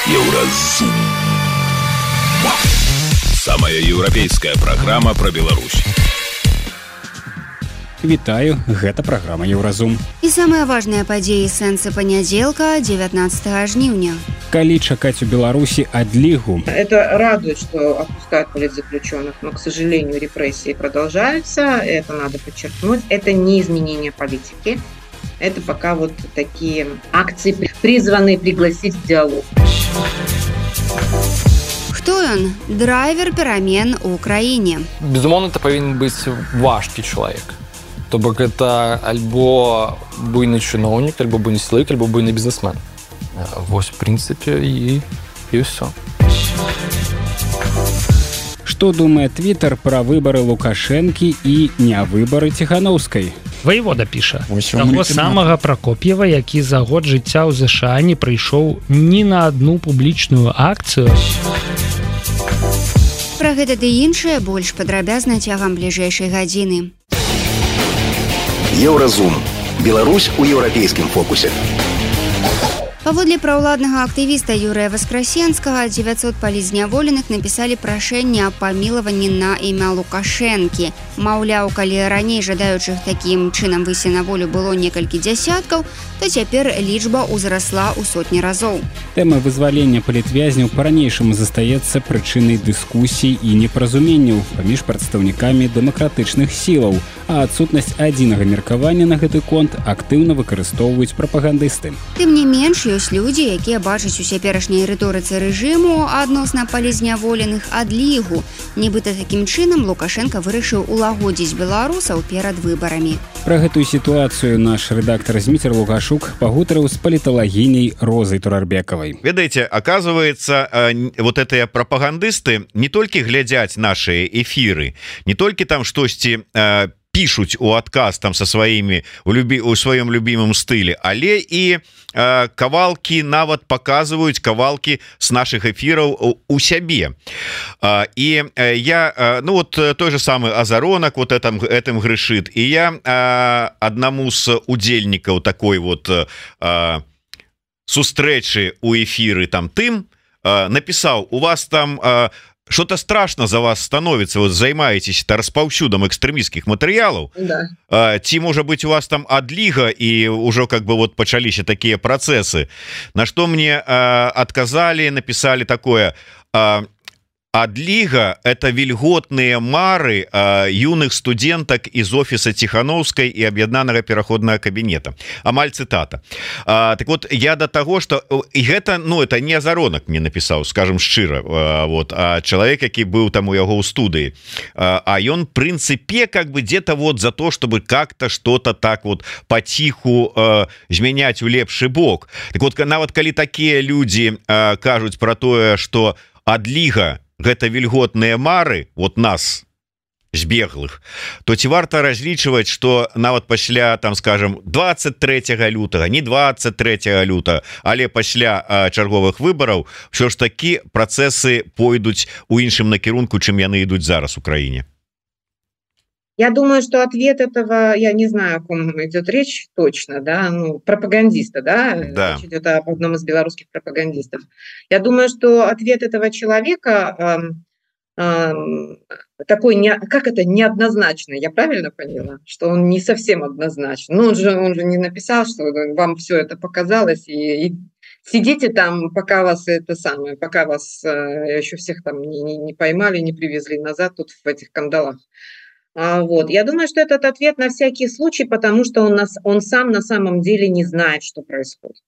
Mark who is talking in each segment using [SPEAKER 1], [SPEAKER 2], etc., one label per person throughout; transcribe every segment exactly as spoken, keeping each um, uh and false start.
[SPEAKER 1] Еўразум. Самая еўрапейская праграма пра Беларусь.
[SPEAKER 2] Вітаю, гэта праграма Еўразум.
[SPEAKER 3] І самыя важныя падзеі сэнсы панядзелка, дзевятнадцатага жніўня.
[SPEAKER 2] Калі чакаць у Беларусі адлігу?
[SPEAKER 4] Это радует, что отпускают политзаключенных, но, к сожалению, репрессии продолжаются. Это надо подчеркнуть. Это не изменение политики. Это пока вот такие акции, призванные пригласить в диалог.
[SPEAKER 3] Хто ён? Драйвер перамен у краіне.
[SPEAKER 5] Безумоўна, это павінен быць важкі чалавек. То бок это альбо буйны чыноўнік, альбо буйны сілавік, альбо буйны бізнесмен. Вось, в прынцыпе, і, і ўсё.
[SPEAKER 2] Што думае Твиттер пра выбары Лукашэнкі і не выбары Ціханаўскай?
[SPEAKER 6] Ваевода піша, таго самага Пракоп'ева, які за год жыцця ў ЗША не прыйшоў ні на адну публічную акцыю.
[SPEAKER 3] Пра гэта ды іншае больш падрабязна цягам бліжэйшай гадзіны.
[SPEAKER 1] Еўразум. Беларусь у еўрапейскім фокусе.
[SPEAKER 3] Паводле праўладнага актывіста Юрыя Васкрасенскага, дзевяцьсот палізняволеных напісалі прашэнне аб памілаванні на імя Лукашэнкі. Маўляў, калі раней жадаючых такім чынам выйсці на волю было некалькі дзясяткаў, то цяпер лічба ўзрасла ў сотні разоў.
[SPEAKER 2] Тэма вызвалення палітвязняў па-ранейшаму застаецца прычынай дыскусій і непаразуменняў паміж прадстаўнікамі дэмакратычных сілаў, а адсутнасць адзінага меркавання на гэты конт актыўна выкарыстоўваюць прапагандысты.
[SPEAKER 3] Тым не менш, ёсць людзі, якія бачаць у цяперашняй рыторыцы рэжыму адносна палізняволеных адлігу. Нібыта такім чынам Лукашенко вырашыў улагодзіць беларусаў перад выбарамі.
[SPEAKER 2] Пра гэтую сітуацыю наш рэдактор Зміцер Лукашук пагутарыў з паліталагіняй Розай Турарбекавай.
[SPEAKER 7] Ведаеце, оказывается, вот этыя прапагандысты не толькі глядзяць наши эфиры, не толькі там штосьці пишут у адказ там со сваімі у, любі, у сваём любимым стылі, але і э, кавалкі нават показваюць кавалкі с наших эфираў у, у сябе. Э, і э, я э, ну вот той же самый Азаронак вот этом, этим грешит, і я э, аднаму з удзельнікаў такой вот э, сустрэчы у эфиры там тым э, написал: у вас там э, что-то страшно за вас становится, вот займаетесь распаўсюдам экстремистских материалов,
[SPEAKER 4] да.
[SPEAKER 7] а, ці может быть у вас там адлига и уже как бы вот почались такие процессы, на что мне а, отказали, написали такое: а, адлига — это вільготныя мары а, юных студенток из офиса Тихановской и об'яднанага пераходного кабинета. Амаль цитата. А, так вот, я до того, что и это, ну, это не Азаронак мне написал, скажем шчыра, а, вот, а человек, які был там у яго ў студыі, а, а ён в принципе как бы где-то вот за то, чтобы как-то что-то так вот потиху а, змяняць у лепшы бок. Так вот, нават калі такие люди а, кажуць про тое, что адлига — гэта вільготныя мары вот нас збеглых, то ці варта разлічваць, что нават пасля там скажем двадцать третьего лютага, не двадцать третьего лютага, але пасля а, чарговых выбораў ўсё ж такі працэсы пойдуць у іншым накірунку, чым яны ідуць зараз у краіне?
[SPEAKER 4] Я думаю, что ответ этого, я не знаю, о ком идет речь точно, да, ну, пропагандиста, да,
[SPEAKER 7] да.
[SPEAKER 4] Речь идет об одном из белорусских пропагандистов. Я думаю, что ответ этого человека э, э, такой, не, как это, неоднозначный, я правильно поняла? Что он не совсем однозначный. Ну, он же, он же не написал, что вам все это показалось, и, и сидите там, пока вас это самое, пока вас э, еще всех там не, не, не поймали, не привезли назад тут в этих кандалах. Вот. Я думаю, что этот ответ на всякий случай, потому что он, нас, он сам на самом деле не знает, что происходит.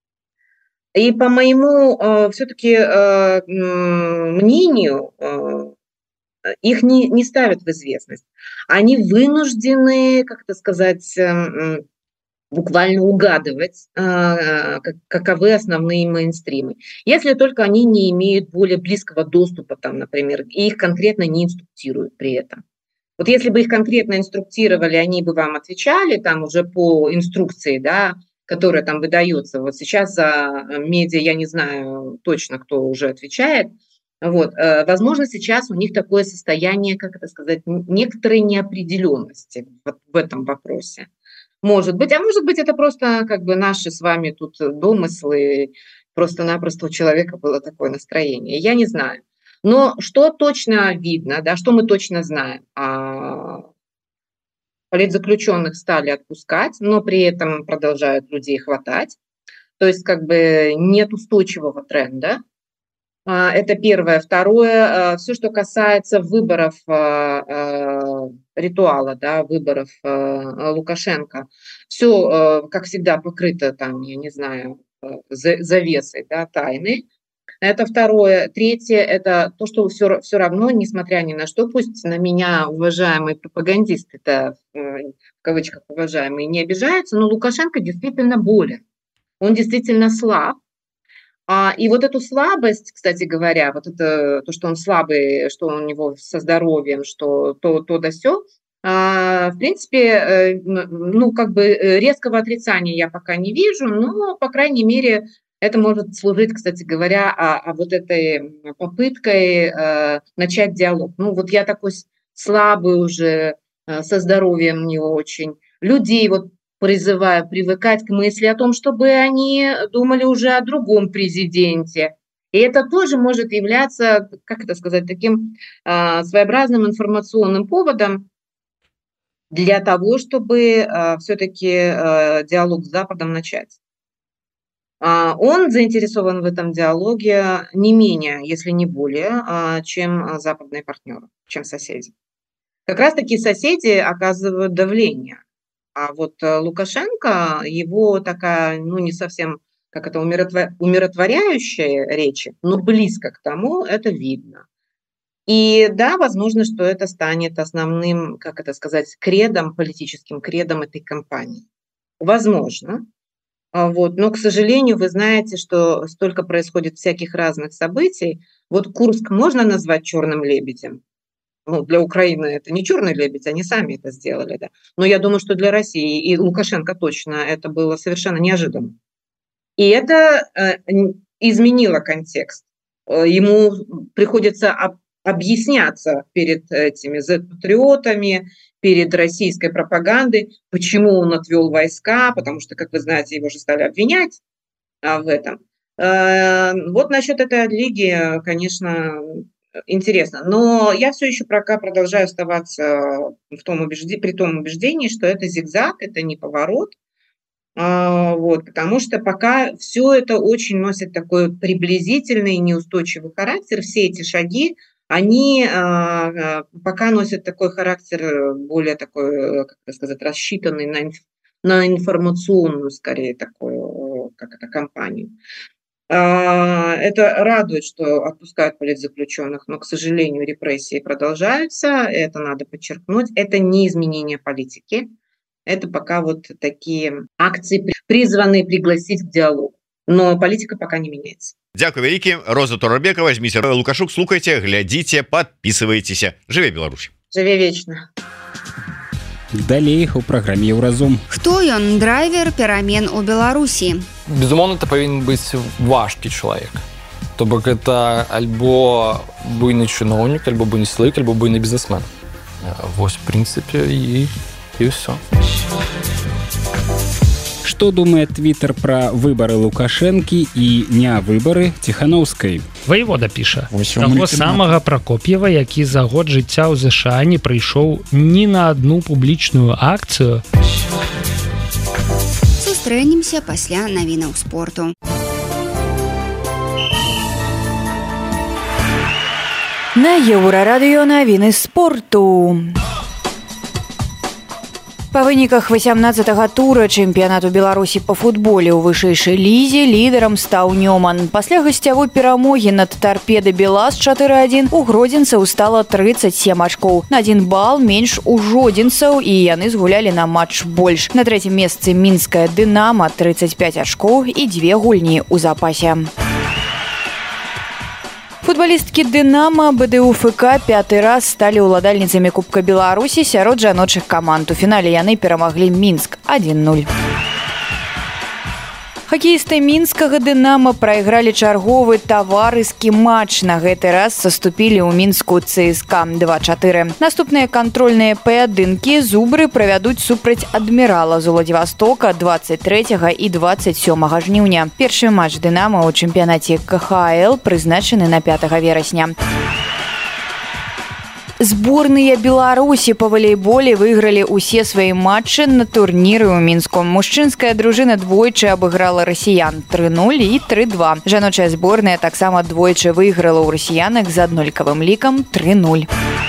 [SPEAKER 4] И по моему э, все-таки э, мнению, э, их не, не ставят в известность. Они вынуждены, как это сказать, э, буквально угадывать, э, каковы основные мейнстримы. Если только они не имеют более близкого доступа, там, например, и их конкретно не инструктируют при этом. Вот если бы их конкретно инструктировали, они бы вам отвечали там уже по инструкции, да, которая там выдается. Вот сейчас за медиа, я не знаю точно, кто уже отвечает. Вот. Возможно, сейчас у них такое состояние, как это сказать, некоторой неопределенности в, в этом вопросе. Может быть, а может быть, это просто как бы наши с вами тут домыслы, просто-напросто у человека было такое настроение. Я не знаю. Но что точно видно, да, что мы точно знаем? Политзаключенных стали отпускать, но при этом продолжают людей хватать. То есть как бы нет устойчивого тренда. Это первое. Второе, все, что касается выборов, ритуала, да, выборов Лукашенко, все, как всегда, покрыто там, я не знаю, завесой, да, тайны. Это второе. Третье, это то, что все, все равно, несмотря ни на что, пусть на меня уважаемые пропагандисты, это в кавычках уважаемые, не обижаются, но Лукашенко действительно болен. Он действительно слаб. И вот эту слабость, кстати говоря, вот это то, что он слабый, что у него со здоровьем, что то, то да сё, в принципе, ну, как бы резкого отрицания я пока не вижу, но, по крайней мере, это может служить, кстати говоря, а, а вот этой попыткой э, начать диалог. Ну, вот я такой слабый уже, э, со здоровьем не очень. Людей вот призываю привыкать к мысли о том, чтобы они думали уже о другом президенте. И это тоже может являться, как это сказать, таким э, своеобразным информационным поводом для того, чтобы э, все-таки э, диалог с Западом начать. Он заинтересован в этом диалоге не менее, если не более, чем западные партнеры, чем соседи. Как раз таки соседи оказывают давление. А вот Лукашенко, его такая, ну не совсем, как это, умиротворяющая речь, но близко к тому, это видно. И да, возможно, что это станет основным, как это сказать, кредом, политическим кредом этой кампании. Возможно. Вот. Но, к сожалению, вы знаете, что столько происходит всяких разных событий. Вот Курск можно назвать черным лебедем? Ну, для Украины это не черный лебедь, они сами это сделали, да. Но я думаю, что для России и Лукашенко точно это было совершенно неожиданно. И это э, изменило контекст. Ему приходится об, объясняться перед этими зет-патриотами, перед российской пропагандой, почему он отвел войска, потому что, как вы знаете, его же стали обвинять а, в этом. Э, вот насчет этой лиги, конечно, интересно. Но я все еще пока продолжаю оставаться в том убеждении, при том убеждении, что это зигзаг, это не поворот. Э, вот, потому что пока все это очень носит такой приблизительный, неустойчивый характер, все эти шаги, они э, пока носят такой характер, более такой, как это сказать, рассчитанный на, инф, на информационную, скорее, такую, как это, кампанию. Э, это радует, что отпускают политзаключенных, но, к сожалению, репрессии продолжаются, это надо подчеркнуть. Это не изменение политики, это пока вот такие акции, призванные пригласить к диалогу. Но политика пока не меняется.
[SPEAKER 7] Дякую вялікі. Роза Торабекова, Зміцер Лукашук, слухайте, глядзіце, подписывайтеся. Жыве Беларусь.
[SPEAKER 4] Жыве вечна.
[SPEAKER 2] Далей у праграме Еўразум.
[SPEAKER 3] Хто ён драйвер перамен у Беларусі?
[SPEAKER 5] Безумоўна, это павінен быць важкі чалавек. То бок это альбо буйны чыноўнік, альбо буйны сілавік, альбо буйны бізнесмен. Вось, в прынцыпе, і, і ўсё.
[SPEAKER 2] Что думает Твиттер про выборы Лукашенки и не выборы Тихановской?
[SPEAKER 6] Воевода піша. Таго самага Прокоп'ева, які за год жыцця ў ЗША не прыйшоў ні на одну публічную акцыю.
[SPEAKER 3] Сустрэнемся пасля навінаў спорту.
[SPEAKER 8] На Еўрарадыё навіны спорту. Па выніках васямнаццатага тура чэмпіянату Беларусі па футболе ў вышэйшай лізе лідарам стаў Нёман. Пасля гасцявой перамогі над Торпеда Белаз чатыры адзін у гродзенцаў стала трыццаць сем ачкоў. На адзін бал менш у жодзінцаў, і яны згулялі на матч больш. На трэцім месцы мінская Дынама трыццаць пяць ачкоў і дзве гульні ў запасе. Футболісткі «Дынамо», БДУ-ФК пяты раз сталі ўладальніцамі Кубка Беларусі сярод жаночых каманд. У фінале яны перамаглі Мінск адзін нуль. Хакеісты мінскага «Дынама» прайгралі чарговы таварыскі матч. На гэты раз саступілі ў Мінску ЦСКА два чатыры. Наступныя кантрольныя паядынкі зубры правядуць супраць адмірала з Уладзівастока дваццаць трэцяга і дваццаць сёмага жніўня. Першы матч «Дынама» ў чэмпіянаце ка ха эл прызначаны на пятага верасня. Зборныя Беларусі па валейболе выйгралі ўсе свае матчы на турніры ў Мінску. Мужчынская дружына двойчы абыграла расіян тры нуль і тры два. Жаночая зборная таксама двойчы выйграла ў расіянак з аднолькавым лікам тры нуль.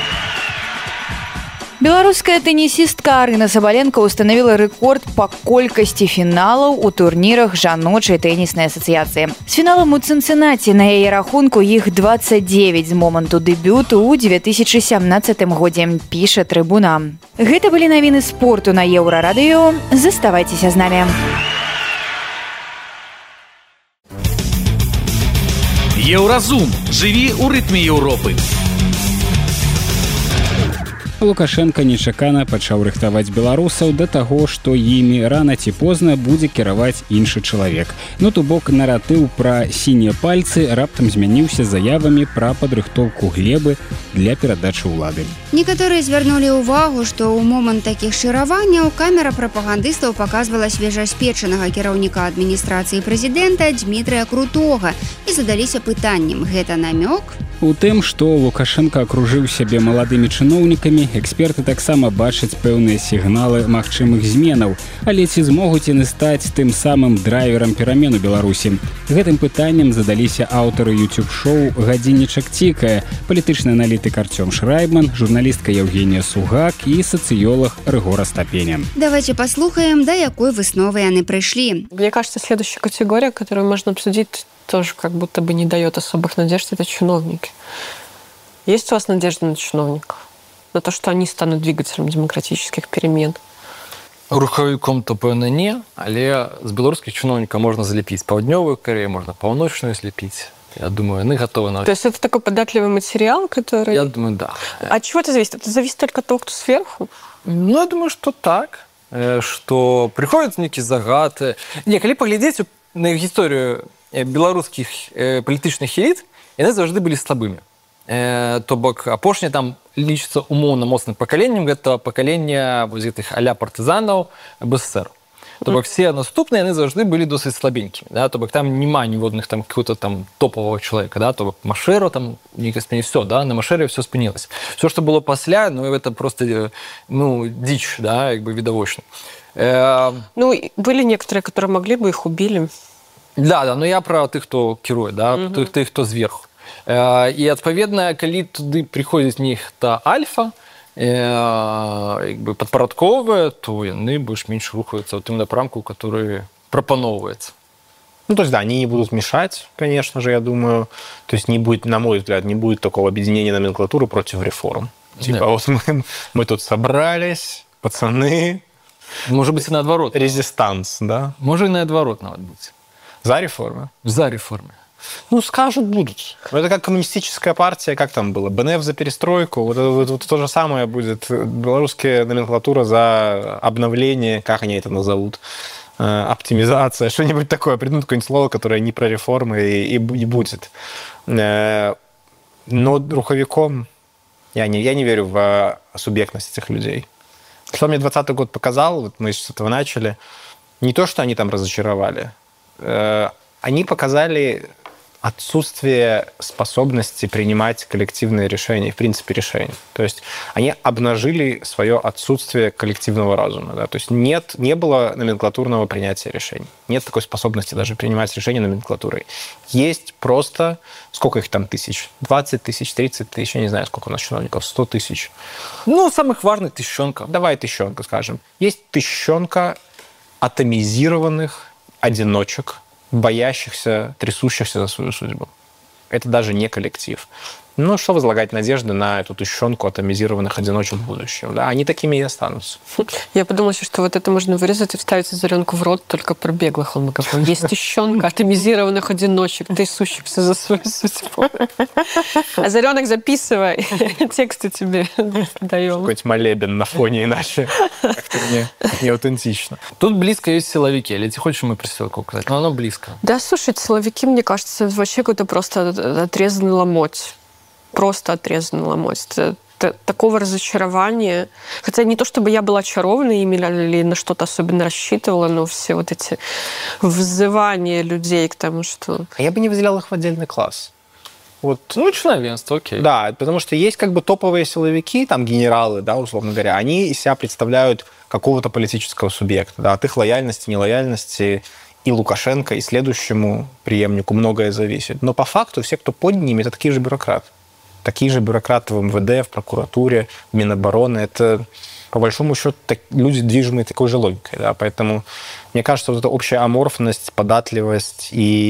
[SPEAKER 8] Беларуская тэнісістка Арына Сабаленко установила рэкорд па колькасці фіналаў у турнірах жаночай тэніснай асацыяцыі. З фіналам у Цынцынаці на яе рахунку іх дваццаць дзевяць з моманту дэбюту ў дзве тысячы сямнаццатым годзе, піша Трыбуна. Гэта былі навіны спорту на Еўрарадыё. Заставайцеся з намі.
[SPEAKER 1] Еўразум. Жыві ў рытме Еўропы.
[SPEAKER 2] Лукашенко нечакана пачаў рыхтаваць беларусаў да таго, што імі рана ці позна будзе кіраваць іншы чалавек. Ну то бок наратыў пра сінія пальцы раптам змяніўся заявамі пра падрыхтоўку глебы для перадачы ўлады.
[SPEAKER 3] Некаторыя звярнулі ўвагу, што ў момант такіх шыраванняў камера прапагандыстаў паказвала свежаспечанага кіраўніка адміністрацыі прэзідэнта Дмітрыя Крутога і задаліся пытаннем: гэта намёк?
[SPEAKER 2] У тым, што Лукашенко акружыў сябе маладымі чыноўнікамі, эксперты таксама бачаць пэўныя сігналы магчымых зменаў, але ці змогуць яны стаць тым самым драйверам перамен у Беларусі? Гэтым пытаннем задаліся аўтары YouTube-шоу «Гадзіннічак цікае», палітычны аналітык Артём Шрайбман, журналістка Евгения Сугак і сацыёлог Рыгор Астапеня.
[SPEAKER 3] Давайте послухаем, до якой высновы яны пришли.
[SPEAKER 9] Мне кажется, следующая категория, которую можно обсудить, тоже как будто бы не дает особых надежд, это чиновники. Есть у вас надежда на чиновников? На то, что они станут двигателем демократических перемен?
[SPEAKER 5] Рухавіком то пэўна не, але з беларускіх чыноўнікаў можна залепіць паўднёвую Карэю, можна паўночную злепіць. Я думаю, они готовы на...
[SPEAKER 9] То есть это такой податливый материал, который...
[SPEAKER 5] Я думаю, да.
[SPEAKER 9] От чего это зависит? Это зависит только от того, кто сверху?
[SPEAKER 5] Ну, я думаю, что так. Что приходят некие загады. Не, калі паглядзець на гісторыю беларускіх палітычных эліт, яны заўжды былі слабымі. То бок апошняе там лічыцца умоўна моцным пакаленнем, гэта пакаленне вось гэтых а-ля партызанаў бэ эс эс эр. То бок все наступныя яны заўжды былі досыць слабенькімі, да? То бок там няма ніводных там какого-то там топового чалавека, да? То бок Машэра там нейкая спыні, все, да? На Машэре все спынілася. Все, што было пасля, ну это просто ну дзіч, да, як бы відавочна.
[SPEAKER 9] Э... Ну былі некоторые, которые могли бы их убили.
[SPEAKER 5] Да, да, но я про тых, хто кіруе, да, угу. тых, тых, хто зверху. Э, і адпаведна, калі туды прыходзіць нехта альфа, э, як бы падпарадковыя, то яны больш-менш рухаюцца ў тым напрамку, который прапаноўваецца.
[SPEAKER 10] Ну, то есть, да, они не будут мешать, конечно же, я думаю. То есть, не будет, на мой взгляд, не будет такого объединения номенклатуры против реформ. Типа, да. Вот мы, мы тут собрались, пацаны.
[SPEAKER 5] Может быть, и наоборот.
[SPEAKER 10] Резистанс, да?
[SPEAKER 5] Может, и наоборот надо быть.
[SPEAKER 10] За реформы?
[SPEAKER 5] За реформы.
[SPEAKER 10] Ну, скажут, будут. Это как коммунистическая партия, как там было? бэ эн эф за перестройку. Вот, вот, вот то же самое будет. Белорусская номенклатура за обновление, как они это назовут? Оптимизация, что-нибудь такое. Придумают какое-нибудь слово, которое не про реформы и, и будет. Но руховиком я не, я не верю в субъектность этих людей. Что мне двадцатый год показал, вот мы с этого начали, не то, что они там разочаровали, они показали отсутствие способности принимать коллективные решения, в принципе, решения. То есть они обнажили свое отсутствие коллективного разума. Да? То есть нет, не было номенклатурного принятия решений. Нет такой способности даже принимать решения номенклатурой. Есть просто... Сколько их там тысяч? двадцать тысяч, тридцать тысяч, я не знаю, сколько у нас чиновников, сто тысяч.
[SPEAKER 5] Ну, самых важных тысячонка.
[SPEAKER 10] Давай тысячонка скажем. Есть тысячонка атомизированных одиночек, боящихся, трясущихся за свою судьбу. Это даже не коллектив. Ну, что возлагать надежды на эту тыщенку атомизированных одиночек в будущем? Да, они такими и останутся.
[SPEAKER 9] Я подумала, что вот это можно вырезать и вставить Озаренку в рот, только про беглых он говорил. Есть тыщенка атомизированных одиночек, трясущихся за свою судьбу. Озаренок, записывай, тексты тебе даем.
[SPEAKER 10] Какой-нибудь молебен на фоне, иначе как-то не, не аутентично.
[SPEAKER 5] Тут близко есть силовики. Или ты хочешь мы про силовиков указать? Но оно близко.
[SPEAKER 9] Да, слушай, силовики, мне кажется, вообще какой-то просто отрезанный ломоть. Просто отрезанный ломоть. Это, это, такого разочарования. Хотя не то, чтобы я была очарована ими или на что-то особенно рассчитывала, но все вот эти взывания людей к тому, что...
[SPEAKER 10] А я бы не выделял их в отдельный класс.
[SPEAKER 5] Вот. Ну, членовенство, окей.
[SPEAKER 10] Да, потому что есть как бы топовые силовики, там генералы, да, условно говоря, они из себя представляют какого-то политического субъекта. Да, от их лояльности, нелояльности и Лукашенко, и следующему преемнику многое зависит. Но по факту все, кто под ними, это такие же бюрократы. Такие же бюрократы в эм вэ дэ, в прокуратуре, в Минобороны. Это, по большому счету, так, люди, движимые такой же логикой. Да? Поэтому, мне кажется, вот эта общая аморфность, податливость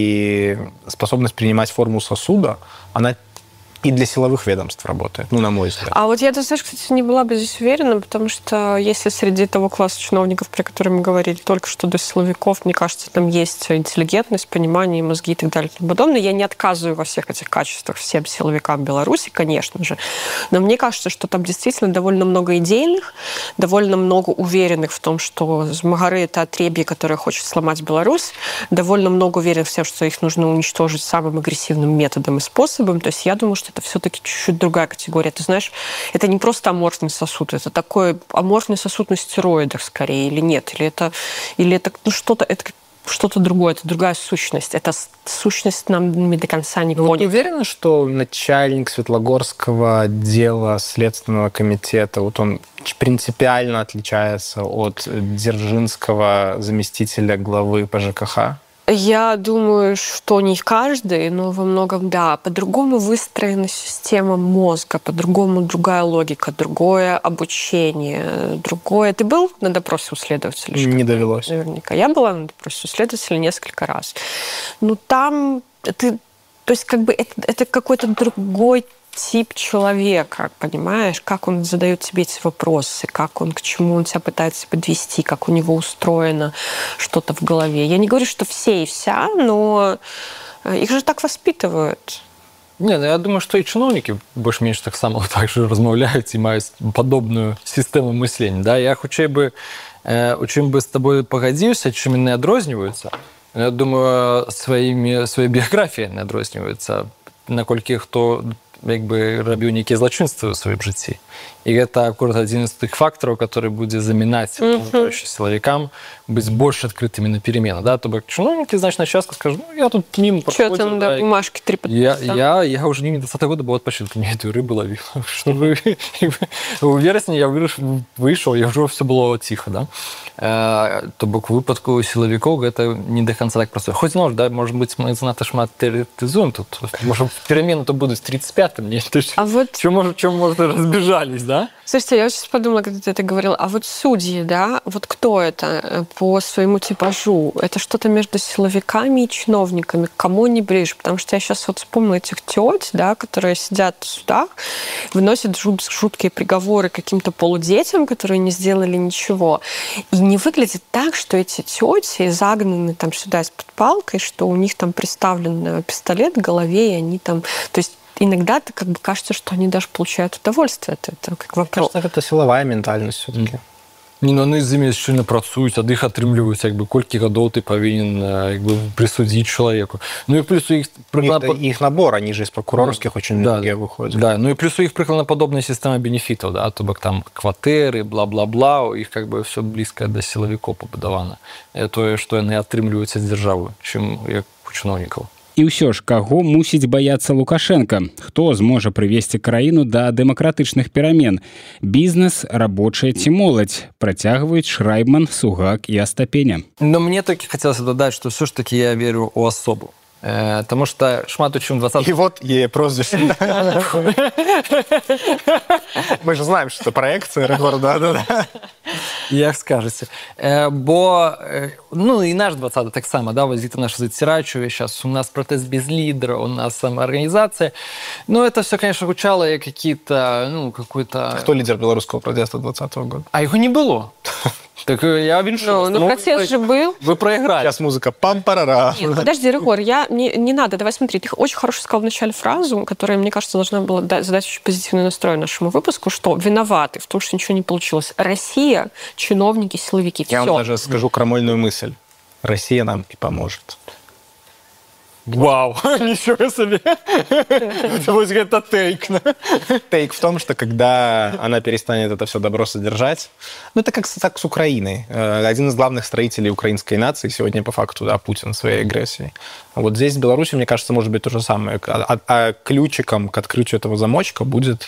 [SPEAKER 10] и способность принимать форму сосуда, она и для силовых ведомств работает, ну, на мой взгляд.
[SPEAKER 9] А вот я, ты знаешь, кстати, не была бы здесь уверена, потому что если среди того класса чиновников, про которые мы говорили только что, до силовиков, мне кажется, там есть интеллигентность, понимание, мозги и так далее и тому подобное. Я не отказываю во всех этих качествах всем силовикам Беларуси, конечно же, но мне кажется, что там действительно довольно много идейных, довольно много уверенных в том, что Змагары — это отребье, которое хочет сломать Беларусь, довольно много уверенных в том, что их нужно уничтожить самым агрессивным методом и способом. То есть я думаю, что это все-таки чуть-чуть другая категория. Ты знаешь, это не просто аморфный сосуд, это такой аморфный сосуд на стероидах скорее, или нет? Или это, или это ну, что-то, это что-то другое, это другая сущность. Это сущность нам до конца не понята.
[SPEAKER 10] Вы уверены, что начальник Светлогорского отдела Следственного комитета, вот он принципиально отличается от Дзержинского заместителя главы по жэ ка ха?
[SPEAKER 9] Я думаю, что не каждый, но во многом, да. По-другому выстроена система мозга, по-другому другая логика, другое обучение, другое... Ты был на допросе у следователя?
[SPEAKER 10] Не довелось.
[SPEAKER 9] Наверняка. Я была на допросе у следователя несколько раз. Ну, там... ты, то есть, как бы, это, это какой-то другой тип человека, понимаешь, как он задает тебе эти вопросы, как он, к чему он тебя пытается подвести, как у него устроено что-то в голове. Я не говорю, что все и вся, но их же так воспитывают.
[SPEAKER 5] Не, ну я думаю, что и чиновники больш-менш так само так же размаўляюць і маюць падобную сістэму мыслення. Да? Я хутчэй бы, э, у чым бы з табой пагадзіўся, чым яны адрозніваюцца. Я думаю, сваімі, сваёй біяграфіяй яны адрозніваюцца, наколькі хто як бы рабіў нейкія злачынствы ў сваім жыцці. І гэта акурат адзін з тых фактараў, который будзе замінаць mm-hmm. силовикам быць больш адкрытымі на перемены. Да? То бок чиновники, значит, часто скажут, ну, я тут мимо
[SPEAKER 9] проходил. Что там, да, бумажки три подписать?
[SPEAKER 5] Я, я, я уже не двадцатого года был отпочинка, мне эту рыбу ловил. В вересне я вышел, я уже все было тихо. Да? То бок в выпадку силовиков это не до конца так просто. Хоть, может, да, может быть, мы занадто шмат теоретизуем тут. Может, перемены то будут с тридцать пятым. А вот... Чем, может, разбежались, да?
[SPEAKER 9] Слушайте, я сейчас подумала, когда ты это говорил, а вот судьи, да, вот кто это по своему типажу? Это что-то между силовиками и чиновниками, к кому они ближе? Потому что я сейчас вот вспомнила этих тёть, да, которые сидят в судах, выносят жут, жуткие приговоры каким-то полудетям, которые не сделали ничего. И не выглядит так, что эти тети загнаны там сюда из-под палкой, что у них там приставлен пистолет к голове, и они там... То есть иногда это как бы кажется, что они даже получают удовольствие от этого, как вопрос.
[SPEAKER 10] Кажется, это силовая ментальность все-таки.
[SPEAKER 5] Не, ну, они з імі шчыльна працуюць, ад іх атрымліваюць, як бы, колькі гадоў ты павінен як бы, присудить человеку. Ну и плюс у их...
[SPEAKER 10] Приклад... Их набор, они же из прокурорских очень
[SPEAKER 5] да,
[SPEAKER 10] многие выходят.
[SPEAKER 5] Да, ну и плюс у их прикладноподобная система бенефитов, да, то бок там кватэры, бла-бла-бла, у их как бы все близко до силовиков побудовано. Это то, что они атрымліваюць ад дзяржавы, чым як у чиновников.
[SPEAKER 2] І ўсё ж, каго мусіць баяцца Лукашенко? Хто зможа прывесці краіну да дэмакратычных перамен? Бізнес, рабочая ці моладзь? Працягваюць Шрайбман, Сугак і Астапеня.
[SPEAKER 5] Но мне таки хотелось додать, что все ж таки я верю у особу. Э, потому что шмат у чым двадцатого...
[SPEAKER 10] И вот ей прозвище. Мы же знаем, что это проекция, да-да-да.
[SPEAKER 5] Як скажете. Бо, ну, і наш двадцатый так само, да, вот это наше затирачивание, сейчас у нас протест без лидера, у нас самоорганизация. Ну, это все, конечно, звучало как какие-то, ну, какой-то...
[SPEAKER 10] Кто лидер белорусского протеста двадцатого года?
[SPEAKER 5] А его не было. Так я виншу.
[SPEAKER 9] Ну, ну протест же был.
[SPEAKER 5] Вы проиграли.
[SPEAKER 10] Сейчас музыка пам-парара.
[SPEAKER 9] Нет, подожди, Рыгор, я, не, не надо, давай смотри. Ты очень хорошо сказал в начале фразу, которая, мне кажется, должна была задать очень позитивный настрой нашему выпуску, что виноваты в том, что ничего не получилось. Россия, чиновники, силовики.
[SPEAKER 10] Я
[SPEAKER 9] все.
[SPEAKER 10] вам даже скажу крамольную мысль. Россия нам и поможет.
[SPEAKER 5] Вау, ничего себе. Вот это тейк.
[SPEAKER 10] Тейк в том, что когда она перестанет это все добро содержать, ну это как с, так с Украиной. Один из главных строителей украинской нации сегодня по факту, да, Путин своей агрессией. Вот здесь в Беларуси, мне кажется, может быть то же самое. А, а ключиком к открытию этого замочка будет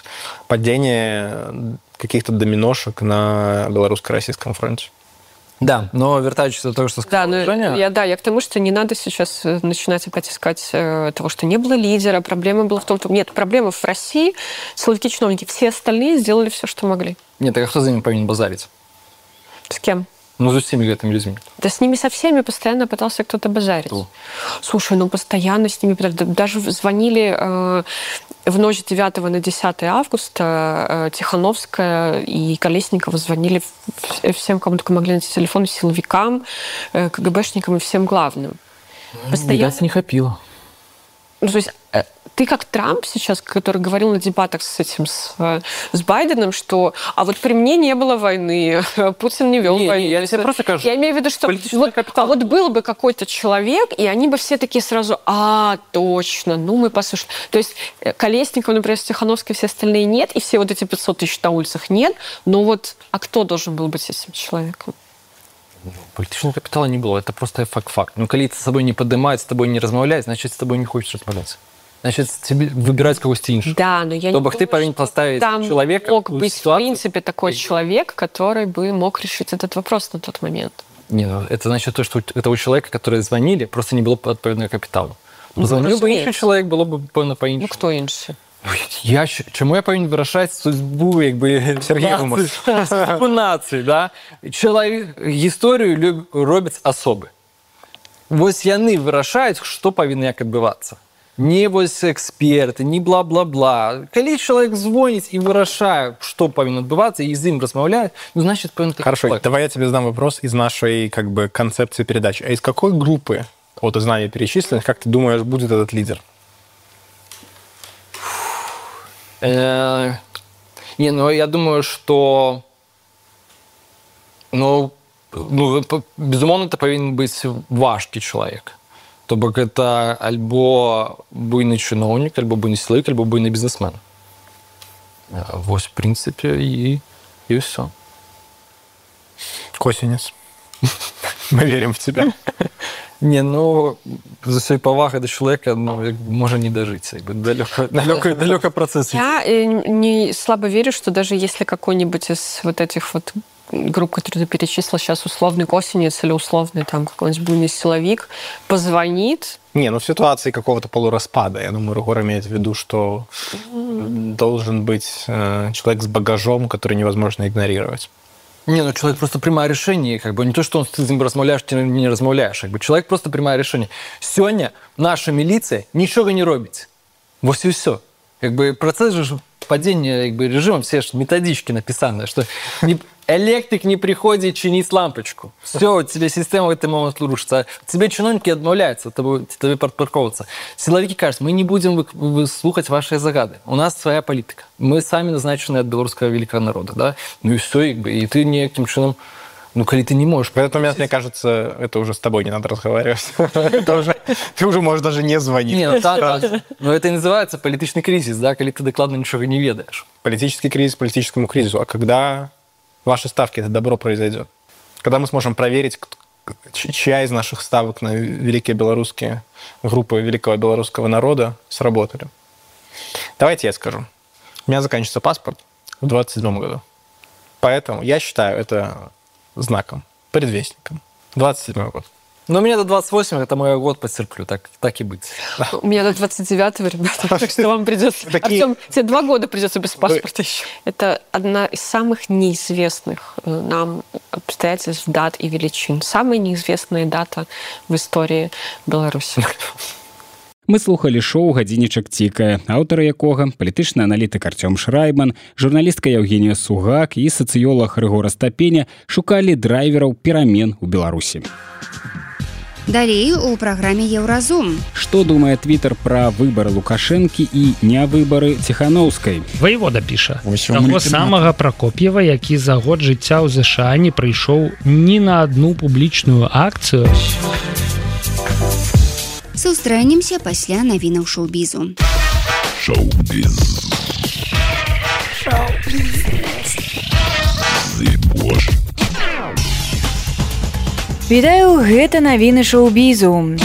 [SPEAKER 10] падение каких-то доминошек на белорусско-российском фронте.
[SPEAKER 5] Да, но вертаючись до того, что сказала
[SPEAKER 9] да,
[SPEAKER 5] Женя...
[SPEAKER 9] Я, да, я к тому, что не надо сейчас начинать опять искать э, того, что не было лидера. Проблема была в том, что... Нет, проблема в России. Силовики, чиновники, все остальные сделали все, что могли.
[SPEAKER 5] Нет, так а кто за ними повинен базарить?
[SPEAKER 9] С кем?
[SPEAKER 5] Ну, за всеми этими людьми.
[SPEAKER 9] Да с ними со всеми постоянно пытался кто-то базарить. Кто? Слушай, ну постоянно с ними... Даже звонили э, в ночь с девятого на десятое августа э, Тихановская и Колесникова звонили всем, кому только могли найти телефон, силовикам, э, КГБшникам и всем главным.
[SPEAKER 5] Постоянно... Видать, не хапило.
[SPEAKER 9] Ну, то есть э, ты как Трамп сейчас, который говорил на дебатах с этим, с, с Байденом, что а вот при мне не было войны, Путин не вел
[SPEAKER 5] не,
[SPEAKER 9] войну.
[SPEAKER 5] Не, я тебе просто кажу.
[SPEAKER 9] Я имею в виду, что вот, а вот был бы какой-то человек, и они бы все такие сразу, а, точно, ну мы послушаем. То есть Колесников, например, Тихановской, все остальные нет, и все вот эти пятьсот тысяч на улицах нет, но вот, а кто должен был быть этим человеком?
[SPEAKER 5] Політичного капіталу не было, это просто факт-факт. Ну, коли с собой не поднимают, с тобой не размовляют, значит, с тобой не хочешь размовляться. Значит, тебе выбирать кого-то іншого.
[SPEAKER 9] Да, но я
[SPEAKER 5] Чтобы
[SPEAKER 9] не
[SPEAKER 5] ты повинен поставить
[SPEAKER 9] там
[SPEAKER 5] человека...
[SPEAKER 9] мог быть, ситуацию. В принципе, такой человек, который бы мог решить этот вопрос на тот момент.
[SPEAKER 5] Не, ну, это значит то, что у этого человека, который звонили, просто не было подпольного капитала. Ну, звонил бы інший человек, было бы певно по-іншому.
[SPEAKER 9] Ну, кто інший?
[SPEAKER 5] Я, чому я повинен вирішати судьбу, якби, судьбу нації, да? Чоловік, історію роблять особи. Ось яны вирішають, що повинно як відбуватися. Не ось експерти, не бла-бла-бла. Коли чоловік дзвонить і вирішає, що повинно відбуватися, і з ним розмовляють, ну, значить, повинен...
[SPEAKER 10] Хорошо, человек. Давай я тебе задам вопрос из нашей, как бы, концепции передачи. А из какой группы, вот из знаний перечисленных, как ты думаешь, будет этот лидер?
[SPEAKER 5] Э, не, ну, я думаю, что... Ну, ну, безумовно, это повинен быть важкий человек. То бок это альбо буйный чиновник, альбо буйный силовик, альбо буйный бизнесмен. Вот, в принципе, и, и все.
[SPEAKER 10] Косинец. Мы верим в тебя.
[SPEAKER 5] Не, ну, за всей повагой до человека, ну, можно не дожить. Далеко, далеко, далеко процесс.
[SPEAKER 9] Я не слабо верю, что даже если какой-нибудь из вот этих вот групп, которые ты перечислил сейчас, условный косинец или условный там какой-нибудь буйный силовик, позвонит.
[SPEAKER 10] Не, ну в ситуации какого-то полураспада, я думаю, Рыгор имеет в виду, что должен быть э, человек с багажом, который невозможно игнорировать.
[SPEAKER 5] Не, ну человек просто прямое решение, как бы не то, что он, ты с ним размовляешь, ты не размовляешь, как бы человек просто прямое решение. Сегодня наша милиция ничего не робит. Вот и все. Как бы процесс же падения как бы, режима, все же методички написаны, что не, электрик не приходит чинить лампочку. Все, у тебя система в этот момент рушится. Тебе чиновники отмовляются, тебе, тебе подпарковываться. Силовики кажут, мы не будем вы, вы слухать ваши загады. У нас своя политика. Мы сами назначены от белорусского великого народа. Да? Ну и все, как бы, и ты неким чином... Ну, коли ты не можешь...
[SPEAKER 10] В этот момент, мне кажется, это уже с тобой не надо разговаривать. Ты уже можешь даже не звонить.
[SPEAKER 5] Но это и называется политичный кризис, да, коли ты докладно ничего не ведаешь.
[SPEAKER 10] Политический кризис политическому кризису. А когда ваши ставки, это добро произойдет? Когда мы сможем проверить, чья из наших ставок на великие белорусские группы великого белорусского народа сработали? Давайте я скажу. У меня заканчивается паспорт в двадцать седьмом году. Поэтому я считаю это... знаком, предвестником. двадцать седьмой год.
[SPEAKER 5] Но у меня до двадцать восемь, это мой год, потерплю, так, так и быть.
[SPEAKER 9] У меня до двадцать девятого, ребята, так что вам придется... Артем, тебе два года придется без паспорта еще. Это одна из самых неизвестных нам обстоятельств, дат и величин. Самая неизвестная дата в истории Беларуси.
[SPEAKER 2] Мы слухали шоу «Гадзінічак цікае», аўтары якога палітычны аналітык Артём Шрайбман, журналістка Евгения Сугак і сацыёлаг Рыгор Астапеня шукалі драйвераў перамен у Беларусі.
[SPEAKER 3] Далей у праграме «Еўразум».
[SPEAKER 2] Што думае Твиттер пра выбары Лукашэнкі і не выбары Ціханаўскай?
[SPEAKER 6] Ваевода піша. Таго самага Пракоп'ева, які за год жыцця ў ЗША не прыйшоў ні на адну публічную акцыю.
[SPEAKER 3] Сустрэнемся пасля навінаў шоу-бізу.
[SPEAKER 11] Шоу-біз. Шоу-біз. Зыбош.
[SPEAKER 8] Вітаю, гэта навіны шоу-бізу.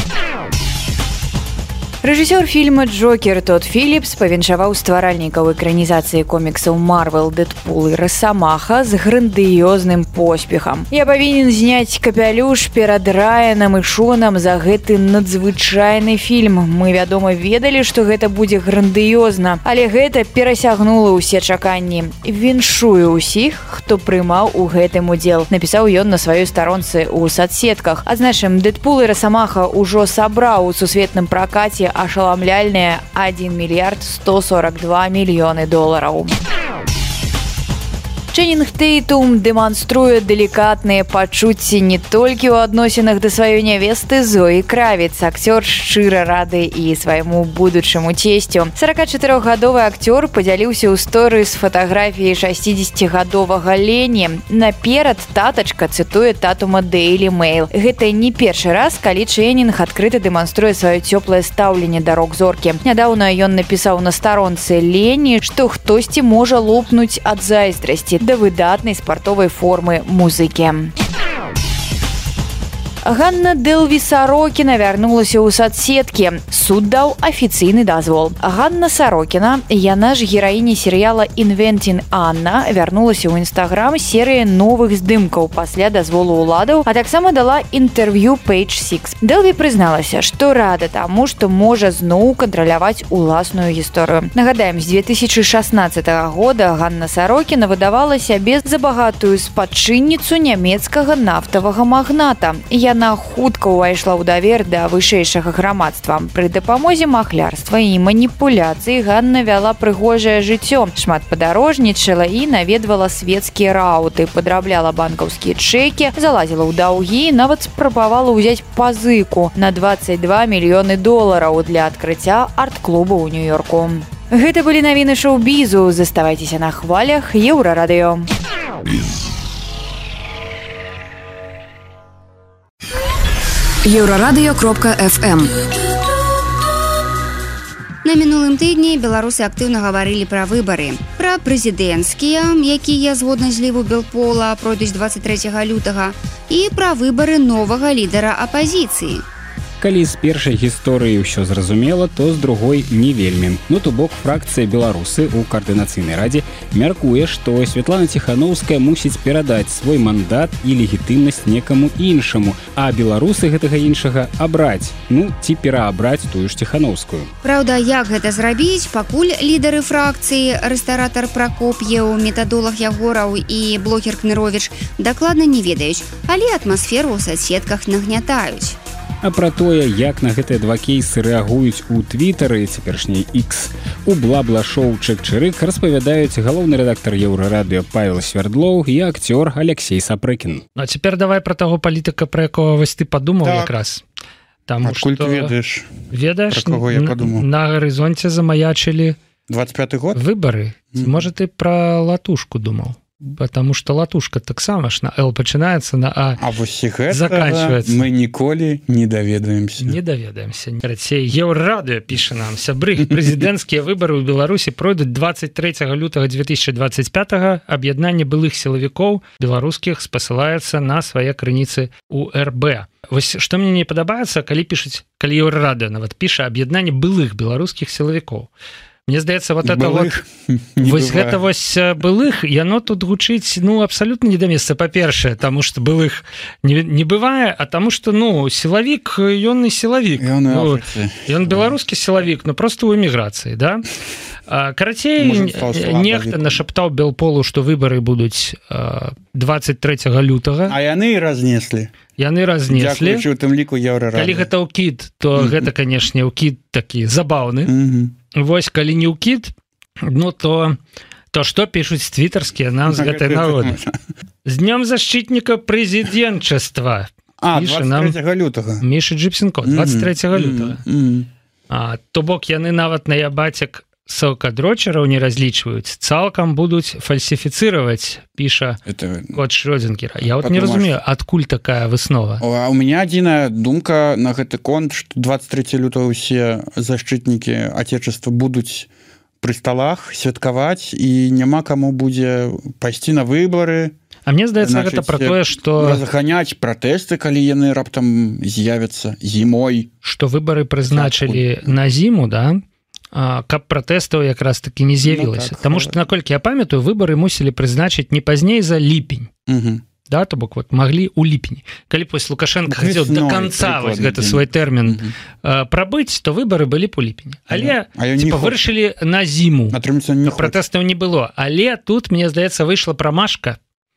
[SPEAKER 8] Рэжысёр фільма «Джокер» Тодд Філіпс павіншаваў стваральнікаў экранізацыі коміксаў «Марвел», «Дэдпул» і «Расамаха» з грандыёзным поспехам. Я павінен зняць капялюш перад Райанам і Шонам за гэты надзвычайны фільм. Мы, вядома, ведалі, што гэта будзе грандыёзна, але гэта перасягнула ўсе чаканні. Віншую ўсіх, хто прымаў у гэтым удзел, напісаў ён на сваёй старонцы ў садсетках. Адзначым, «Дэдпул» і «Расамаха» ўжо сабраў у сусветным пракаце ашаламляльныя адзін мільярд сто сорок два мільёны долараў. Чэнінг Тэйтум дэманструе далікатныя пачуцці не толькі ў адносінах да сваёй нявесты Зоі Кравіц. Акцёр шчыра рады і свайму будучаму цесцю. сорокачатырохгадовы акцёр падзяліўся ў сторыі з фатаграфіяй шасцідзесяцігадовага Лені. Наперад татачка цытуе татума Daily Mail. Гэта не першы раз, калі Чэнінг адкрыта дэманструе сваё цёплае стаўленне да рок-зоркі. Нядаўна ён напісаў на старонцы Лені, што хтосьці можа лопнуць ад зайздрасці да выдатнай спартовай формы музыкі. Ганна Дэлві Сарокіна вярнулася ў садсеткі. Суд даў афіцыйны дазвол. Ганна Сарокіна, яна ж гераіня серыяла «Inventing Anna», вярнулася ў Інстаграм серыі новых здымкаў пасля дазволу ўладаў, а таксама дала інтэрв'ю Page Six. Дэлві прызналася, што рада таму, што можа зноў кантраляваць уласную гісторыю. Нагадаем, з две тысячы шаснаццатага года Ганна Сарокіна выдавала сябе за багатую спадчынніцу нямецкага нафтавага магната. Яна хутка ўвайшла ў давер да вышэйшага грамадства. Пры дапамозе махлярства і маніпуляцыі Ганна вяла прыгожае жыццё, шмат падарожнічала і наведвала свецкія рауты, падрабляла банкаўскія чэкі, залазіла ў даўгі, нават спрабавала ўзяць пазыку на дваццаць два мільёны долараў для адкрыцця арт-клуба ў Нью-Йорку. Гэта былі навіны шоу-бізу. Заставайцеся на хвалях Еўрарадыё.
[SPEAKER 12] еўрарадыё кропка эф эм.
[SPEAKER 3] На мінулым тыдні беларусы актыўна гаварылі пра выбары. Пра прэзідэнцкія, якія, згодна зліву Белпола, пройдуць дваццаць трэцяга лютага, і пра выбары новага лідара апазіцыі.
[SPEAKER 2] Калі з першай гісторыі ўсё зразумела, то з другой не вельмі. Ну, то бок фракцыя беларусы ў каардынацыйнай радзе мяркуе, што Святлана Ціханаўская мусіць перадаць свой мандат і легітымнасць некаму іншаму, а беларусы гэтага іншага абраць, ну, ці пераабраць тую ж Ціханаўскую.
[SPEAKER 3] Праўда, як гэта зрабіць, пакуль лідары фракцыі, рэстаратар Пракоп'еў, метадолаг Ягораў і блогер Кныровіч дакладна не ведаюць, але атмасферу ў садсетках нагнятаюць.
[SPEAKER 2] А пра тое, як на гэтыя два кейсы рэагуюць у Твітары, цяперашняй X, у бла-бла-шоу «Чэк-чырык» распавядаюць галоўны рэдактар Еўрарадыё Павел Свердлоў і акцёр Алексей Сапрыкін.
[SPEAKER 6] Ну, а цяпер давай пра таго палітыка, пра якога вось ты падумаў так. Якраз. Таму,
[SPEAKER 13] Адкуль
[SPEAKER 6] што...
[SPEAKER 13] ты ведаеш?
[SPEAKER 6] Ведаеш,
[SPEAKER 13] пра каго я падумаў?
[SPEAKER 6] На гарызонце замаячылі
[SPEAKER 13] двадцать пятый год?
[SPEAKER 6] Выбары. Mm-hmm. Можа, ты пра латушку думаў? Потому что латушка таксама ж на Л пачынаецца, на А,
[SPEAKER 13] а вось гэта
[SPEAKER 6] заканчивается.
[SPEAKER 13] Мы ніколі не даведаемся.
[SPEAKER 6] Не даведаемся. Рацей Еўрарадыё піша нам: сябры, прэзідэнцкія выбары ў Беларусі пройдуць двадцать трэцяга лютага две тысячи двадцать пятого. Аб'яднанне былых сілавікоў беларускіх спасылаецца на свае крыніцы у Р Б. Вось што мне не падабаецца, калі пішуць, калі Еўрарадыё нават піша аб'яднанне былых беларускіх сілавікоў. Мне здаецца вот это вот вось гэта вось былых яно тут гучыць ну абсолютно не да месца па-першае тому что былых не, не бывае а тому что ну сілавік ён і сілавік ну, ён беларускі сілавік но просто у эміграцыі да карацей нехта нашаптаў Белполу что выборы будуць двадцать третьего лютага
[SPEAKER 13] а яны разнеслі
[SPEAKER 6] яны разнеслі
[SPEAKER 13] у тым ліку еўра
[SPEAKER 6] калі гэта ўкід то mm-hmm. гэта канешне ўкід такі забаўны mm-hmm. Вось калі не ўкід ну то то што пішуць твітарскія нам з гэтай нагоды з днём защитніка прэзідэнчаства
[SPEAKER 13] лютага
[SPEAKER 6] Міша Джипсенко двадцать третьего лютага то бок яны нават на ябацяк саўкадрочараў не разлічваюць цалкам будуць фальсіфіцыраваць піша код Шрёдзінгера я вот не разумею адкуль такая выснова
[SPEAKER 13] а у меня адзіная думка на гэты конт что двадцать третьего лютага усе защитнікі отечества будуць пры сталах святкаваць і няма каму будзе пайсці на выборы
[SPEAKER 6] А мне здаецца гэта про тое что
[SPEAKER 13] заганяць пратэсты калі яны раптам з'явяцца зімой
[SPEAKER 6] что выборы прызначылі на зіму да каб пратэстаў якраз таки не з'явілася ну, так, Таму что наколькі я памятаю выборы мусілі прызначыць не пазней за ліпень
[SPEAKER 13] угу.
[SPEAKER 6] да то бок вот маглі у ліпені калі пось Лукашенко хацеў до конца вось гэты свой тэрмін угу. прабыць то выборы былі б у ліпені але вырашылі на зіму пратэстаў не было але тут мне здаецца выйшла прамашка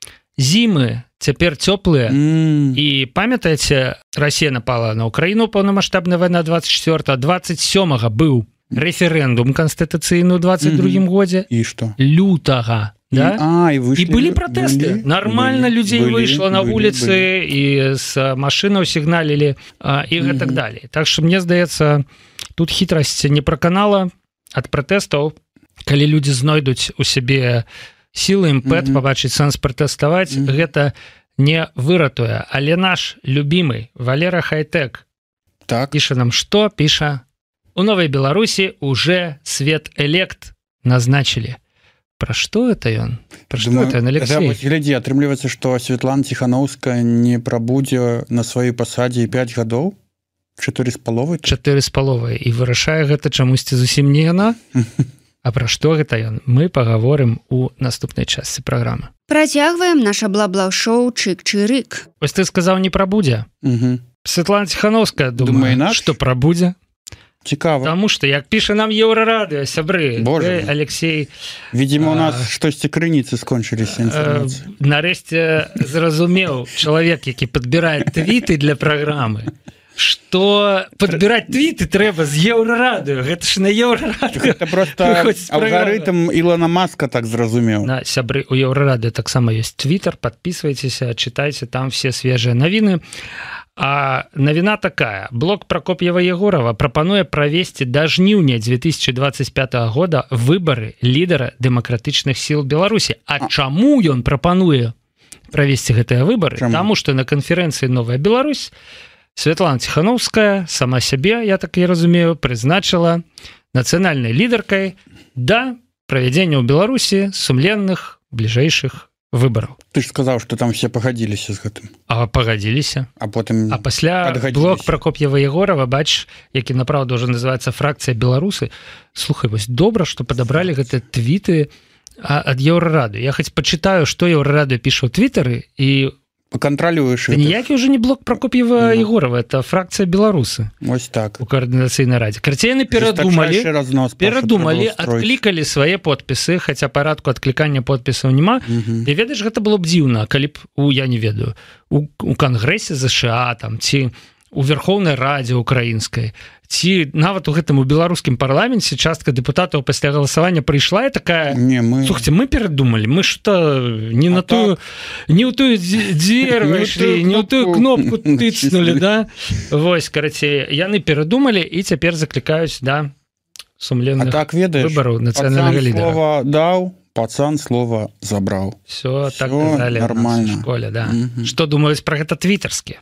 [SPEAKER 6] зімы цяпер цёплыя
[SPEAKER 13] mm.
[SPEAKER 6] і памятаеце Расія напала на Украіну паўнамасштабная вайна двадцать четвёртого двадцать сёмага быў рэферэндум канстытуцыйны ў двадцать другім mm-hmm. годзе
[SPEAKER 13] і што
[SPEAKER 6] лютага да?
[SPEAKER 13] а, і,
[SPEAKER 6] і былі пратэсты нармальна былі, людзей былі, выйшла былі, на вуліцы былі. І з машынаў сігналілі а, і mm-hmm. гэтак далей так што мне здаецца тут хітрасць не праканала ад пратэстаў калі людзі знойдуць у сябе сілы імпэт mm-hmm. пабачыць сэнс пратэставаць mm-hmm. гэта не выратуе але наш любімы Валера Хайтэк
[SPEAKER 13] так
[SPEAKER 6] піша нам што піша у Новой Беларусі уже свет элект назначили. Про что это ён? Про что это ён, Алексей?
[SPEAKER 13] Глядзі, атрымліваецца, што Светлана Ціханаўская не прабудзе на сваёй пасадзе пять гадоў? Чатыры з паловай?
[SPEAKER 6] Чатыры з паловай. І вырашае гэта чамусьці зусім не яна? А пра што гэта ён? Мы пагаворым у наступнай частцы праграмы.
[SPEAKER 3] Працягваем наша бла-бла-шоу Чык-чырык.
[SPEAKER 6] Вось ты сказаў не прабудзе.
[SPEAKER 13] Угу.
[SPEAKER 6] Светлана Ціханаўская думае, думае што прабудзе.
[SPEAKER 13] Цікава.
[SPEAKER 6] Таму што, як піша нам Еўрарадыё, сябры,
[SPEAKER 13] Боже,
[SPEAKER 6] Алексей...
[SPEAKER 13] Видимо, у нас а, штосьці крыніцы скончыліся інфармацыі.
[SPEAKER 6] Нарэшце зразумеў чалавек, які падбірае твіты для праграмы, што падбіраць твіты трэба з Еўрарадыё. Гэта ж на Еўрарадыё.
[SPEAKER 13] Гэта проста алгарытм Ілона Маска так зразумеў.
[SPEAKER 6] На, сябры, у Еўрарадыё таксама ёсць твітер, падпісвайцеся, чытайце там все свежыя навіны. А навіна такая. Блок Прокоп'ева-Егорова прапануе правесці да жніўня две тысячи двадцать пятого года выбары лідара дэмакратычных сіл Беларусі. А чаму ён прапануе правесці гэтыя выбары? Чаму? Таму што на канферэнцыі «Новая Беларусь» Светлана Ціханаўская сама сябе, я так і разумею, прызначыла нацыянальнай лідаркай да правядзення ў Беларусі сумленных бліжэйшых выбораў.
[SPEAKER 13] Ты ж сказаў, што там все пагадзіліся з гэтым.
[SPEAKER 6] А пагадзіліся.
[SPEAKER 13] А потым
[SPEAKER 6] А пасля блок Прокоп'ева-Егорова, бач, які направду ўжо называецца фракцыя беларусы. Слухай, вось добра, што падабралі гэтыя твіты ад Еўрарадыё. Я хоць пачытаю, што Еўрарадыё піша ў твітары і
[SPEAKER 13] пакантралюеш.
[SPEAKER 6] Это ніякі ўжо не блок Прокоп'ева-Егорова, это фракцыя беларусы.
[SPEAKER 13] Вось так.
[SPEAKER 6] У каардынацыйнай радзе. Карцеяны перадумалі, перадумалі, адклікалі свае подпісы, хаця парадку адклікання подпісаў няма.
[SPEAKER 13] Угу.
[SPEAKER 6] І ведаеш, гэта было б дзіўна, калі б у, я не ведаю, у, у Кангрэсе ЗША там, ці у Верховнай Радзе украінскай, ці нават у гэтым у беларускім парламенце частка дэпутатаў пасля галасавання прыйшла і такая,
[SPEAKER 13] не, мы...
[SPEAKER 6] слухайте, мы перадумалі, мы што не а на тую, так... не ў тую дзвер выйшлі, не ў тую кнопку тыцнулі, да? Вось, карацей, яны перадумалі і цяпер заклікаюць, да, сумленных
[SPEAKER 13] так,
[SPEAKER 6] выбараў нацыянальнага лідара.
[SPEAKER 13] Слова даў, пацан слова забраў.
[SPEAKER 6] Все, так казалі
[SPEAKER 13] нормально.
[SPEAKER 6] В школе, да.
[SPEAKER 13] Mm-hmm.
[SPEAKER 6] Што думаюць пра гэта твітарскія?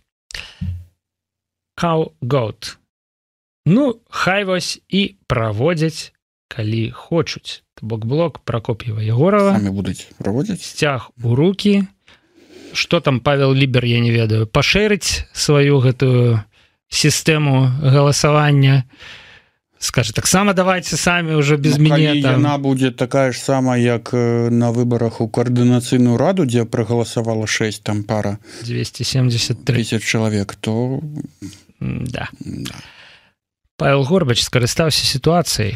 [SPEAKER 6] Cow Goat. Ну, хай вось і праводзяць, калі хочуць. Бок блок Прокоп'ева-Егорова.
[SPEAKER 13] Самі будуць праводзіць.
[SPEAKER 6] Сцяг у рукі. Што там Павел Лібер, я не ведаю. Пашэрыць сваю гэтую сістэму галасавання. скажа таксама давайте самі уже без
[SPEAKER 13] ну,
[SPEAKER 6] мяне там.
[SPEAKER 13] Яна будзе такая ж сама як на выбарах у коаардынацыйную раду, дзе прагаласавала шесть там пара
[SPEAKER 6] двести семьдесят три
[SPEAKER 13] тысяч чалавек, то
[SPEAKER 6] да. да. Павел Горбач скарыстаўся сітуацыяй.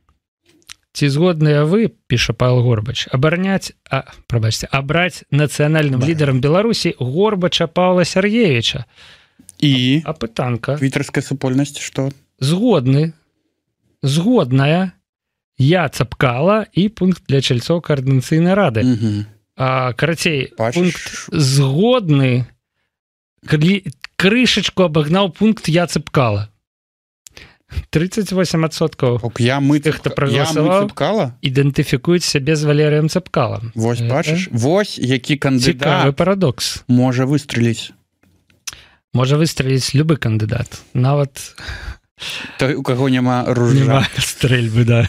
[SPEAKER 6] Ці згодныя вы, піша Павел Горбач, абараняць, а, прабачце, абраць нацыянальным да. лідарам Беларусі Горбача Павла Сергеевича.
[SPEAKER 13] І
[SPEAKER 6] а, а пытанка.
[SPEAKER 13] Твітарская супольнасць што?
[SPEAKER 6] Згодны. Згодная. Я Цапкала і пункт для чальцоў коаардынацыйнай рады.
[SPEAKER 13] Угу.
[SPEAKER 6] А, карацей, пункт згодны крышачку абагнаў пункт Я Цапкала. тридцать восемь адсоткаў
[SPEAKER 13] я мы
[SPEAKER 6] тых, хто прагаласаваў, ідэнтыфікуюць сябе з Валерыем Цапкалам.
[SPEAKER 13] Вось бачыш, вось які кандыдат
[SPEAKER 6] цікавы парадокс.
[SPEAKER 13] Можа выстреліць.
[SPEAKER 6] Можа выстреліць любы кандыдат. Нават
[SPEAKER 13] той, у каго няма ружья.
[SPEAKER 6] Стрэльбы, да.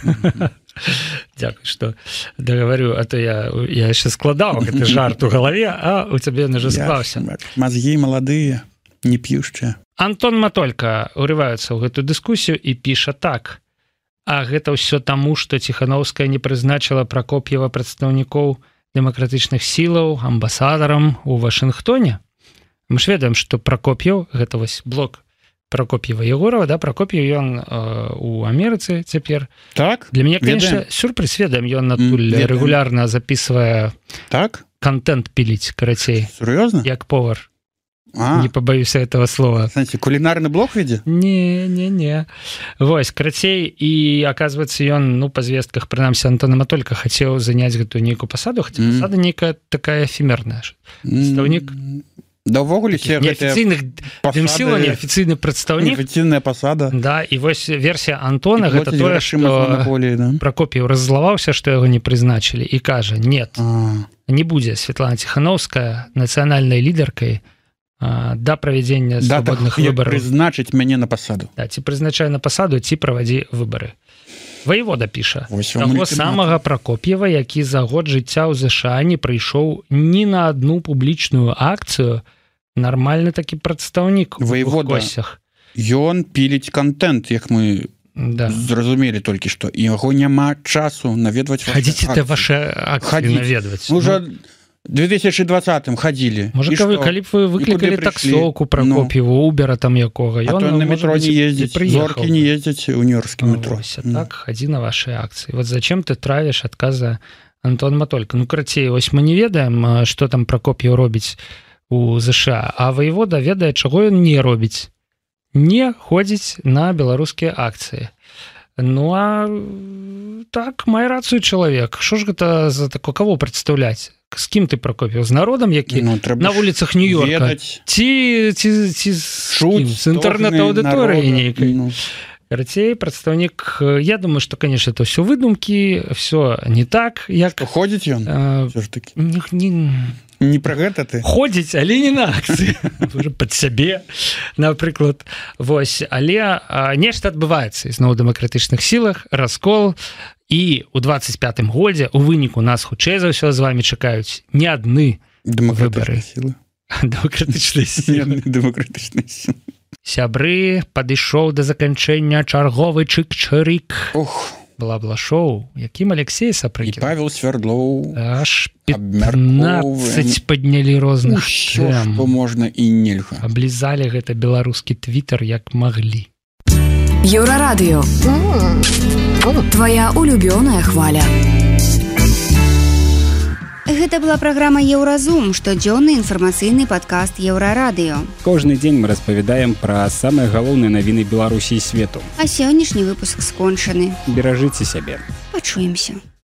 [SPEAKER 6] Дзякуй, што дагаварю, а то я, я яшчэ складаў гэты жарт у галаве, а у цябе ён ужо склаўся.
[SPEAKER 13] Мазгі маладыя, не п'юшчыя.
[SPEAKER 6] Антон Матолька урываецца ў гэту дыскусію і піша так. А гэта ўсё таму, што Ціхановская не прызначыла Пракоп'ева прадстаўнікоў дэмакратычных сілаў амбасадарам у Вашынгтоне. Мы ж ведаем, што Пракоп'еў, гэта вось блок Пракоп'ева Егорова, да, Пракоп'еў ён э, у Амерыцы цяпер.
[SPEAKER 13] Так,
[SPEAKER 6] для мяне, конечно, сюрпрыз, ведаем, ён адтуль рэгулярна запісвае
[SPEAKER 13] так?
[SPEAKER 6] Контент піліць, карацей.
[SPEAKER 13] Сур'ёзна?
[SPEAKER 6] Як повар.
[SPEAKER 13] А,
[SPEAKER 6] не побоюсь этого слова.
[SPEAKER 13] Знаете, кулинарный блок виде?
[SPEAKER 6] Не, не, не. Вось, карацей, и оказывается, ён, ну, по звестках, принамсі, Антона Матолька хотел занять эту некую посаду, хотя mm. посада некая такая эфемерная. Представник...
[SPEAKER 13] Mm. Да, увогуле, все
[SPEAKER 6] неофициальных демсила, неофициальный представник.
[SPEAKER 13] Неофициальная посада.
[SPEAKER 6] Да, и вось версия Антона, это то, что да? Прокопьев раззлаваўся, что его не призначили, и кажа, нет, а. не будет Светлана Тихановская национальной лидеркой да правядзення свабодных
[SPEAKER 13] да,
[SPEAKER 6] выбараў.
[SPEAKER 13] Прызначыць мяне на пасаду.
[SPEAKER 6] Да, ці прызначай на пасаду, ці правадзі выбары. Ваевода піша, таго самага Пракоп'ева, які за год жыцця ў ЗША не прыйшоў ні на адну публічную акцыю, нармальны такі прадстаўнік у госцях.
[SPEAKER 13] Ён піліць контент, як мы да. зразумелі толькі што. І яго няма часу наведваць ваши
[SPEAKER 6] акцыі. Хадзіце ваши акцыі наведваць.
[SPEAKER 13] Уже две тысячи двадцатым ходили.
[SPEAKER 6] Может, вы, калі б вы выкликали таксовку Прокопьева, ну, Убера там якога.
[SPEAKER 13] А то на метро не ездить, зорки не ездить у Нью-Йоркском метро.
[SPEAKER 6] Ось, а так, ходи на ваши акции. Вот зачем ты травишь отказа Антон Матолька? Ну, карацей, ось мы не ведаем, что там Прокопьев робіць у ЗША, а воевода ведае, чаго ён не робіць. Не ходзіць на беларускія акции. Ну, а так, мае рацыю чалавек. Што ж гэта за такое, кого представлять? С кім ты, Прокопьев? З народам, які ну, на вуліцах Нью-Йорка? Ці, ці, ці з інтэрнэт-аўдыторыяй нейкай? Ну. Карацей, прадстаўнік, я думаю, што, конечно, это все выдумкі, все не так. Як...
[SPEAKER 13] Што ходзіць ён?
[SPEAKER 6] А, не, не...
[SPEAKER 13] не пра гэта ты?
[SPEAKER 6] Ходзіць, але не на акцыі. Пад сябе, напрыклад. Вось, але а, нешта адбываецца ізноў у дэмакратычных сілах, раскол. І ў двадцать пятым годзе у выніку нас хутчэй за ўсё з вами чакаюць не адны выбары. Дэмакратычныя сілы.
[SPEAKER 13] Дэмакратычныя сілы.
[SPEAKER 6] Сябры, падышоў да заканчэння чарговы чык-чырык.
[SPEAKER 13] Ох.
[SPEAKER 6] Бла-бла-шоу, якім Алексей Сапрыкін.
[SPEAKER 13] І Павел Свердлоў.
[SPEAKER 6] Аж пятнадцать паднялі розных
[SPEAKER 13] усё, тэм. Што можна і нельга.
[SPEAKER 6] Аблізалі гэта беларускі твітер як маглі.
[SPEAKER 12] Еўрарадыё. Твоя улюбёная хваля.
[SPEAKER 3] Гэта была праграма Еўразум, штодзённы інфармацыйны падкаст Еўрарадыё.
[SPEAKER 2] Кожны дзень мы распавядаем пра самыя галоўныя навіны Беларусі і свету.
[SPEAKER 3] А сённяшні выпуск скончаны.
[SPEAKER 2] Беражыце сябе.
[SPEAKER 3] Пачуемся.